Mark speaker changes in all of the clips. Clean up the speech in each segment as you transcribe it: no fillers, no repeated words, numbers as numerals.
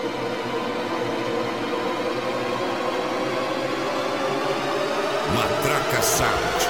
Speaker 1: Matraca Sound.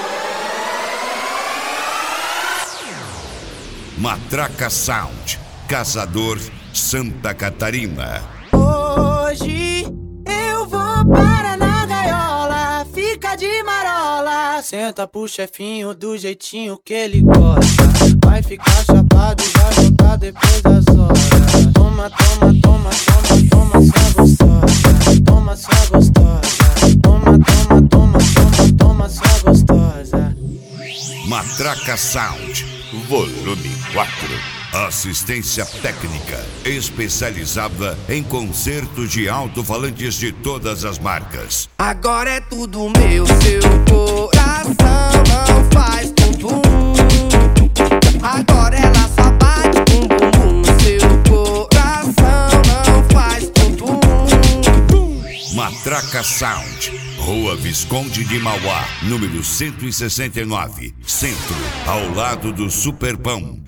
Speaker 1: Matraca Sound, Caçador, Santa Catarina.
Speaker 2: Hoje eu vou para na gaiola, fica de marola. Senta pro chefinho do jeitinho que ele gosta. Vai ficar chapado e vai voltar depois das horas. Toma, toma, toma, toma, toma, sua gostosa. Toma, sua gostosa. Toma, toma, toma, toma, toma, sua gostosa.
Speaker 1: Matraca Sound, volume 4. Assistência técnica especializada em concertos de alto-falantes de todas as marcas.
Speaker 2: Agora é tudo meu, seu coração não faz bumbum. Agora ela só bate bum bum bum. Seu coração não faz bumbum.
Speaker 1: Matraca Sound, Rua Visconde de Mauá, número 169, Centro, ao lado do Superpão.